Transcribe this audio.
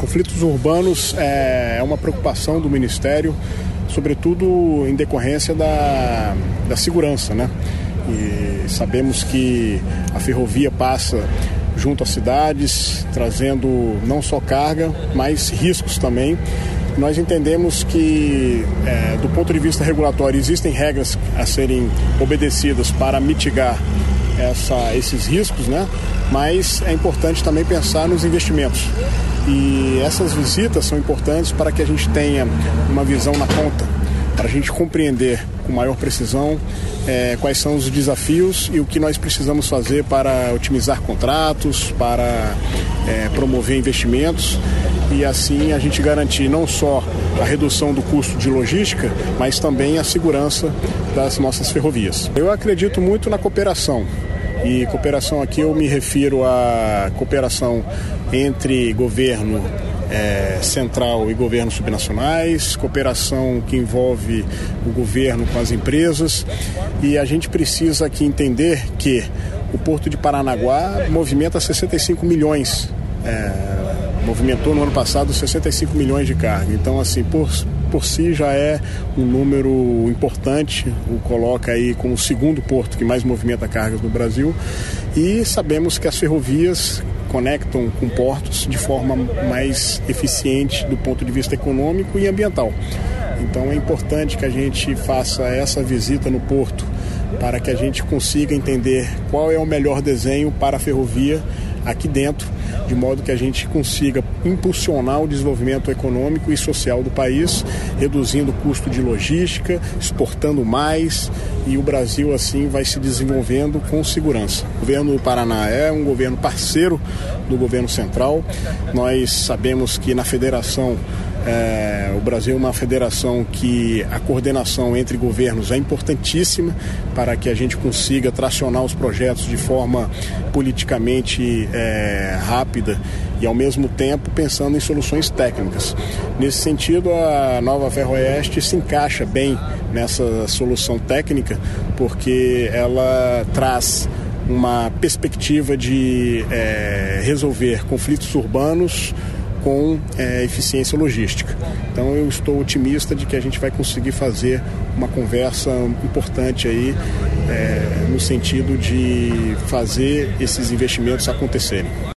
Conflitos urbanos é uma preocupação do Ministério, sobretudo em decorrência da segurança, né? E sabemos que a ferrovia passa junto às cidades, trazendo não só carga, mas riscos também. Nós entendemos que, do ponto de vista regulatório, existem regras a serem obedecidas para mitigar esses riscos, né? Mas é importante também pensar nos investimentos. E essas visitas são importantes para que a gente tenha uma visão na ponta, para a gente compreender com maior precisão quais são os desafios e o que nós precisamos fazer para otimizar contratos, para promover investimentos e assim a gente garantir não só a redução do custo de logística, mas também a segurança das nossas ferrovias. Eu acredito muito na cooperação. E cooperação aqui eu me refiro à cooperação entre governo central e governos subnacionais, cooperação que envolve o governo com as empresas, e a gente precisa aqui entender que o Porto de Paranaguá movimenta 65 milhões, movimentou no ano passado 65 milhões de carga, então assim, por si já é um número importante, o coloca aí como o segundo porto que mais movimenta cargas no Brasil, e sabemos que as ferrovias conectam com portos de forma mais eficiente do ponto de vista econômico e ambiental. Então é importante que a gente faça essa visita no porto para que a gente consiga entender qual é o melhor desenho para a ferrovia aqui dentro, de modo que a gente consiga impulsionar o desenvolvimento econômico e social do país, reduzindo o custo de logística, exportando mais, e o Brasil assim vai se desenvolvendo com segurança. O governo do Paraná é um governo parceiro do governo central. Nós sabemos que na federação, o Brasil é uma federação que a coordenação entre governos é importantíssima para que a gente consiga tracionar os projetos de forma politicamente rápida e ao mesmo tempo pensando em soluções técnicas. Nesse sentido, a Nova Ferroeste se encaixa bem nessa solução técnica porque ela traz uma perspectiva de resolver conflitos urbanos com eficiência logística. Então eu estou otimista de que a gente vai conseguir fazer uma conversa importante aí no sentido de fazer esses investimentos acontecerem.